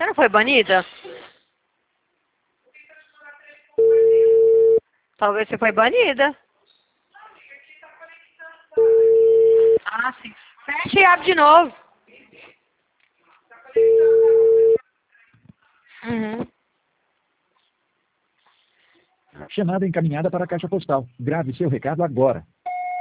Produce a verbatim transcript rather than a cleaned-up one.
Você não foi banida? Talvez você foi banida. Ah, sim. Fecha e abre de novo. Uhum. Chamada encaminhada para a caixa postal. Grave seu recado agora.